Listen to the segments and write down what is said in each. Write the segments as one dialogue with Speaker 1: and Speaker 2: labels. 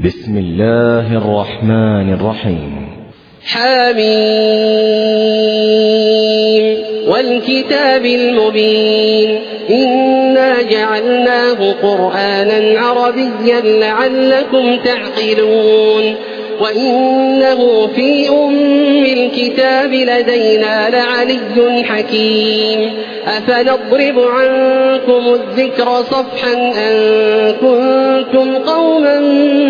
Speaker 1: بسم الله الرحمن الرحيم.
Speaker 2: حميم والكتاب المبين إنا جعلناه قرآنا عربيا لعلكم تعقلون وإنه في أم الكتاب لدينا لعلي حكيم أفنضرب عنكم الذكر صفحا أن كنتم قوما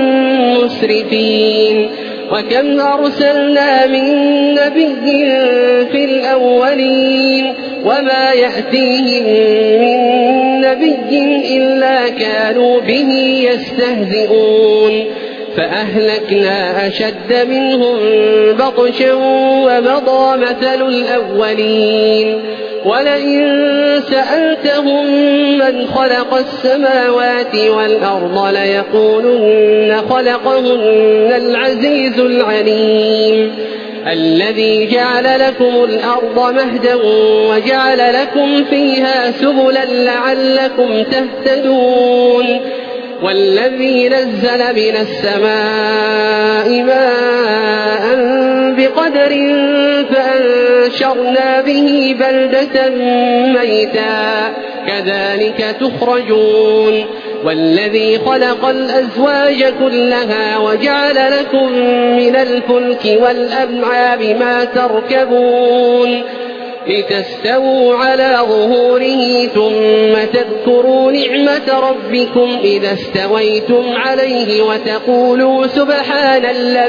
Speaker 2: مسرفين وكم أرسلنا من نبي في الأولين وما يأتيهم من نبي إلا كانوا به يستهزئون فأهلكنا أشد منهم بطشا ومضى مثل الأولين ولئن سألتهم من خلق السماوات والأرض ليقولن خلقهن العزيز العليم الذي جعل لكم الأرض مهدا وجعل لكم فيها سبلا لعلكم تهتدون والذي نزل من السماء ماء بقدر فأنشرنا به بلدة ميتا كذلك تخرجون والذي خلق الأزواج كلها وجعل لكم من الفلك والأنعام ما تركبون لتستووا على ظهوره ثم تذكروا نعمة ربكم إذا استويتم عليه وتقولوا سبحان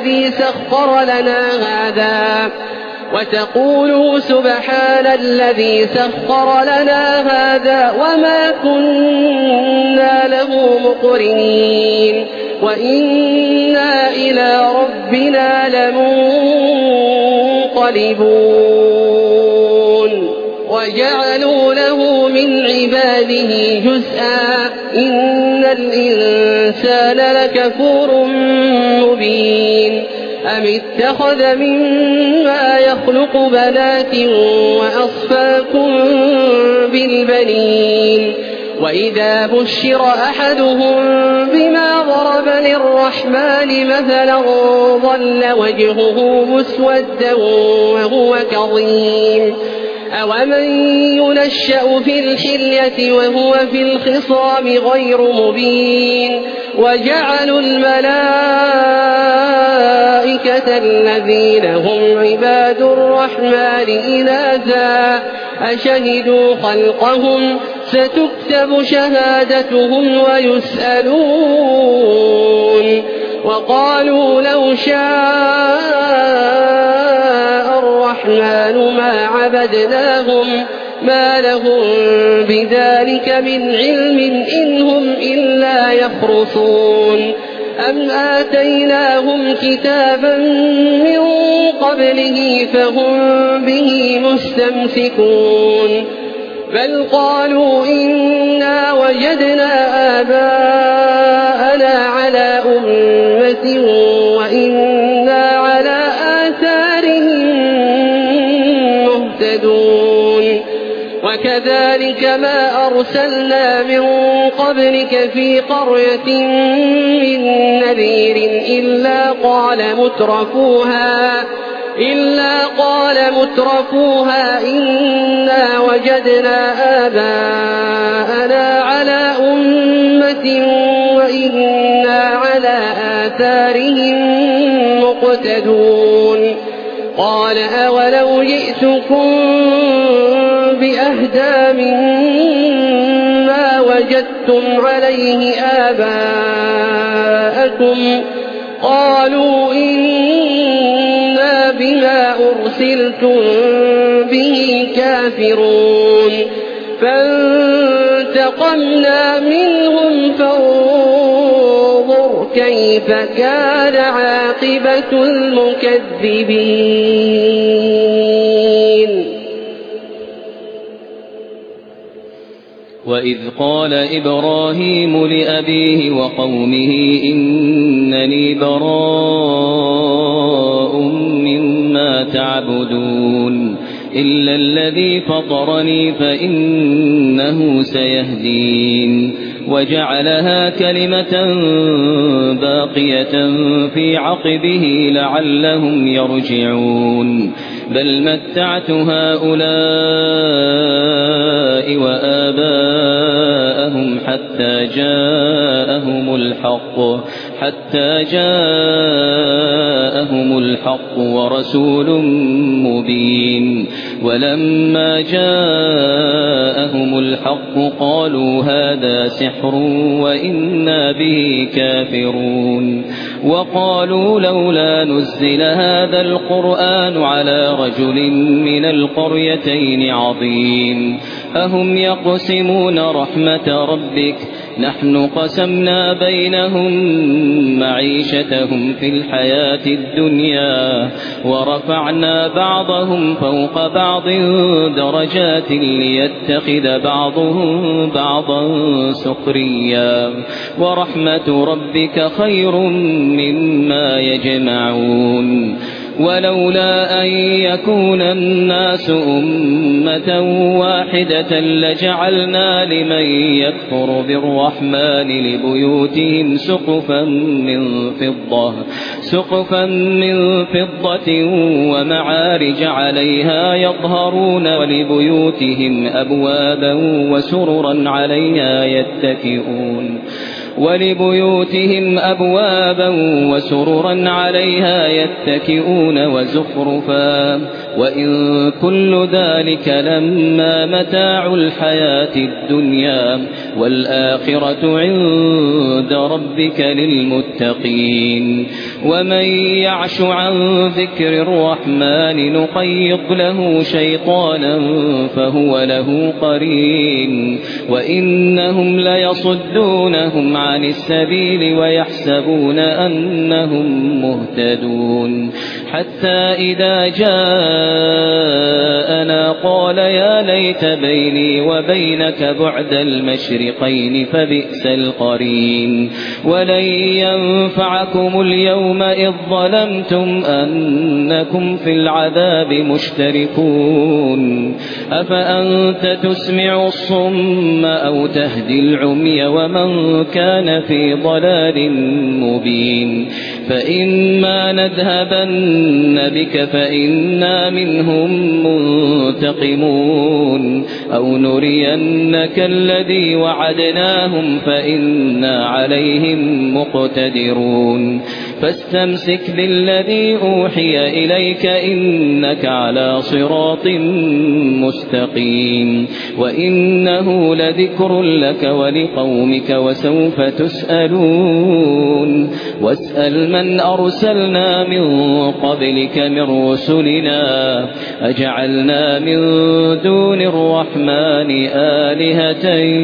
Speaker 2: الذي سخر لنا هذا وما كنا له مقرنين وإنا إلى ربنا لمنقلبون وجعلوا له من عباده جزءا إن الإنسان لكفور مبين أم اتخذ مما يخلق بنات وأصفاكم بالبنين وإذا بشر أحدهم بما ضرب للرحمن مثلا ظل وجهه مسودا وهو كظيم أومن ينشأ في الحلية وهو في الخصام غير مبين وجعلوا الملائكة الذين هم عباد الرحمن إناثا أشهدوا خلقهم ستكتب شهادتهم ويسألون وقالوا لو شاء الرحمن ما عبدناهم ما لهم بذلك من علم إن هم إلا يخرصون أم آتيناهم كتابا من قبله فهم به مستمسكون بل قالوا إنا وجدنا آباءنا على أمة وإنا على آثارهم مهتدون وكذلك ما أرسلنا من قبلك في قرية من نذير إلا قال مترفوها إنا وجدنا آباءنا على أمة وإنا على آثارهم مقتدون قال أولو جئتكم بأهدى مما وجدتم عليه آباءكم قالوا إنا بما أرسلتم به كافرون فانتقمنا منهم فانظر كيف كان عاقبة المكذبين.
Speaker 3: وإذ قال إبراهيم لأبيه وقومه إنني براء مما تعبدون إلا الذي فطرني فإنه سيهدين وجعلها كلمة باقية في عقبه لعلهم يرجعون بل متعت هؤلاء وآباءهم حتى جاءهم الحق ورسول مبين ولما جاءهم الحق قالوا هذا سحر وإنا به كافرون وقالوا لولا نزل هذا القرآن على رجل من القريتين عظيم أهم يقسمون رحمة ربك نحن قسمنا بينهم معيشتهم في الحياة الدنيا ورفعنا بعضهم فوق بعض درجات ليتخذ بعضهم بعضا سخريا ورحمة ربك خير مما يجمعون ولولا أن يكون الناس أمة واحدة لجعلنا لمن يكفر بالرحمن لبيوتهم سقفا من فضة ومعارج عليها يظهرون ولبيوتهم أبوابا وسررا عليها يتكئون وزخرفا وإن كل ذلك لما متاع الحياة الدنيا والآخرة عند ربك للمتقين ومن يعش عن ذكر الرحمن نقيض له شيطانا فهو له قرين وإنهم ليصدونهم عن السبيل ويحسبون أنهم مهتدون حتى إذا جاءنا قال يا ليت بيني وبينك بعد المشرقين فبئس القرين ولن ينفعكم اليوم إذ ظلمتم أنكم في العذاب مشتركون أفأنت تسمع الصم أو تهدي العمي ومن كان في ضلال مبين فإما نذهبن بك فإنا منهم منتقمون أو نرينك الذي وعدناهم فإنا عليهم مقتدرون فاستمسك بالذي أوحي إليك إنك على صراط مستقيم وإنه لذكر لك ولقومك وسوف تسألون واسأل من أرسلنا من قبلك من رسلنا أجعلنا من دون الرحمن آلهة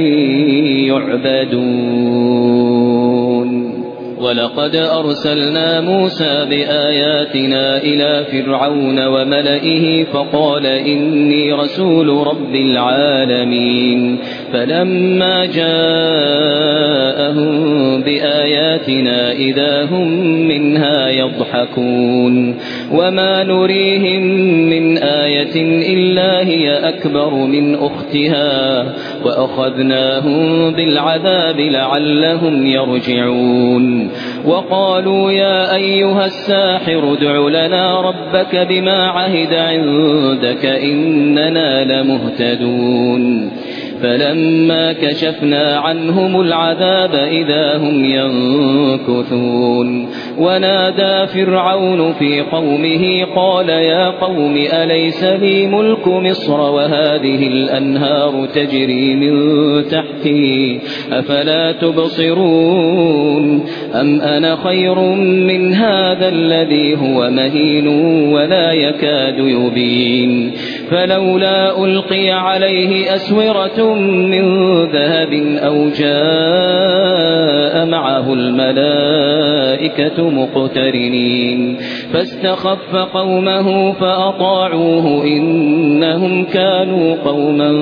Speaker 3: يعبدون ولقد أرسلنا موسى بآياتنا إلى فرعون وملئه فقال إني رسول رب العالمين فلما جاءهم بآياتنا إذا هم منها يضحكون وما نريهم من آية إلا هي أكبر من أختها وأخذناهم بالعذاب لعلهم يرجعون وقالوا يا أيها الساحر ادع لنا ربك بما عهد عندك إننا لمهتدون فلما كشفنا عنهم العذاب إذا هم ينكثون ونادى فرعون في قومه قال يا قوم أليس لي ملك مصر وهذه الأنهار تجري من تحتي أفلا تبصرون أم أنا خير من هذا الذي هو مهين ولا يكاد يبين فلولا ألقي عليه أسورة من ذهب أو جاء معه الملائكة مقترنين فاستخف قومه فأطاعوه إنهم كانوا قوما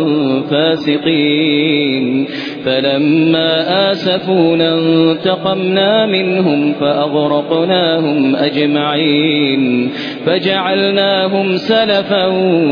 Speaker 3: فاسقين فلما آسفونا انتقمنا منهم فأغرقناهم أجمعين فجعلناهم سلفا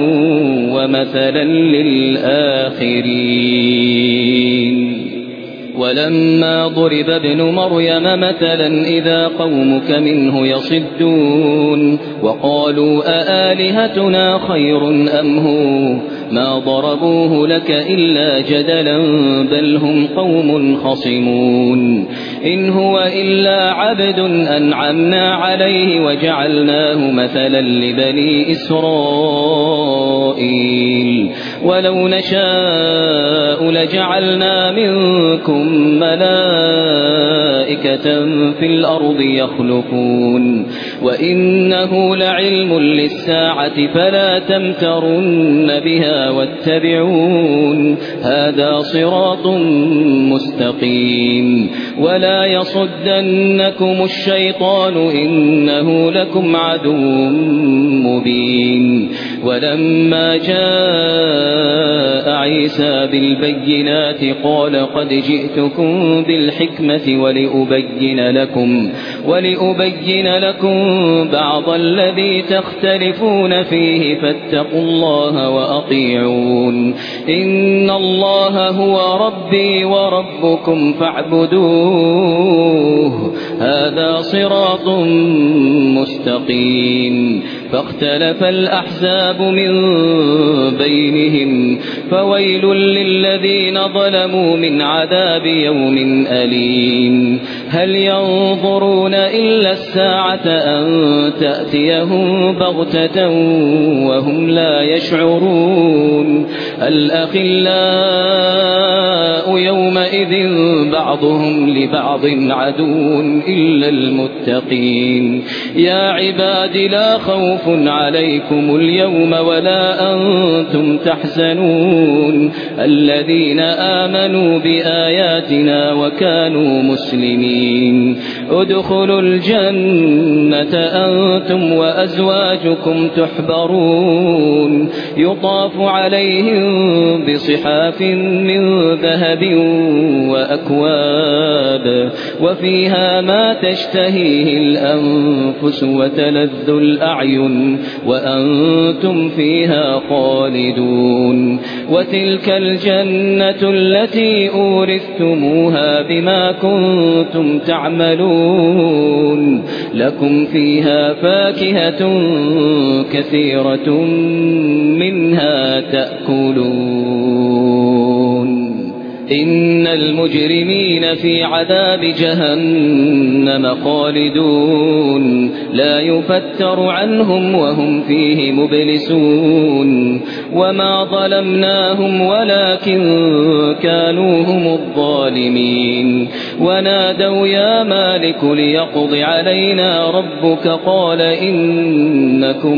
Speaker 3: ومثلا للآخرين ولما ضرب ابن مريم مثلا إذا قومك منه يصدون وقالوا أآلهتنا خير أم هو ما ضربوه لك إلا جدلا بل هم قوم خصمون إن هو إلا عبد أنعمنا عليه وجعلناه مثلا لبني إسرائيل ولو نشاء لجعلنا منكم ملائكة في الأرض يخلقون وإنه لعلم للساعة فلا تمترن بها واتبعون هذا صراط مستقيم ولا يصدنكم الشيطان إنه لكم عدو مبين ولما جاء عيسى بالبينات قال قد جئتكم بالحكمة ولأبين لكم بعض الذي تختلفون فيه فاتقوا الله وأطيعون إن الله هو ربي وربكم فاعبدوه هذا صراط مستقيم فاختلف الأحزاب من بينهم فويل للذين ظلموا من عذاب يوم أليم هل ينظرون إلا الساعة أن تأتيهم بغتة وهم لا يشعرون الأخلاء يومئذ بعضهم لبعض عدو إلا المتقين يا عباد لا خوف عليكم اليوم ولا أنتم تحزنون الذين آمنوا بآياتنا وكانوا مسلمين ادخلوا الجنة أنتم وأزواجكم تحبرون يطاف عليهم بصحاف من ذهب وأكواب وفيها ما تشتهيه الأنفس وتلذ الأعين وأنتم فيها خالدون وتلك الجنة التي أورثتموها بما كنتم تعملون لكم فيها فاكهة كثيرة منها تأكلون إن المجرمين في عذاب جهنم خالدون لا يفتر عنهم وهم فيه مبلسون وما ظلمناهم ولكن كانوا هم الظالمين ونادوا يا مالك ليقض علينا ربك قال إنكم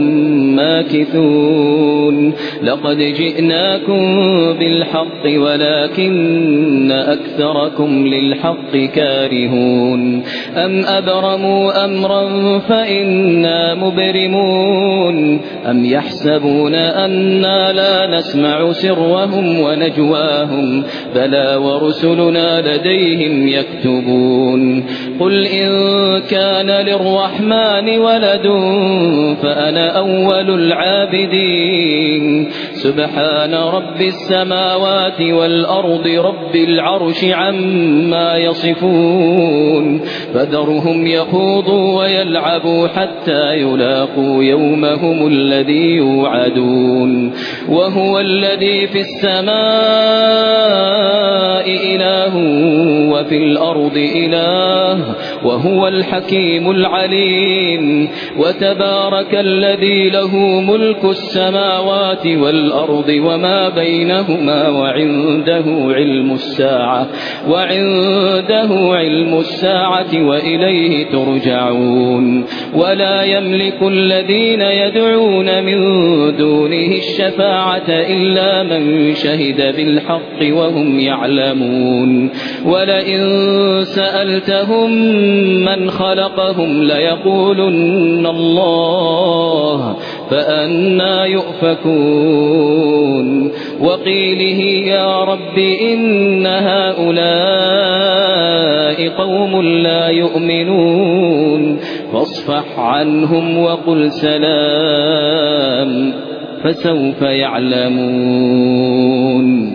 Speaker 3: ماكثون لقد جئناكم بالحق ولكن أكثركم للحق كارهون أم أبرموا أمرا فإنا مبرمون أم يحسبون أنا لا نسمع سرهم ونجواهم بلى ورسلنا لديهم يكتبون قل إن كان للرحمن ولد فأنا أول العابدين سبحان رب السماوات والأرض رب العرش عما يصفون فذرهم يخوضوا ويلعبوا حتى يلاقوا يومهم الذي يوعدون وهو الذي في السماء إله وفي الأرض إله وهو الحكيم العليم وتبارك الذي له ملك السماوات والأرض وما بينهما وعنده علم الساعة وإليه ترجعون ولا يملك الذين يدعون من دونه الشفاعة إلا من شهد بالحق وهم يعلمون ولئن سألتهم من خلقهم ليقولن الله فأنى يؤفكون وقيله يا رب إن هؤلاء قوم لا يؤمنون فاصفح عنهم وقل سلام فسوف يعلمون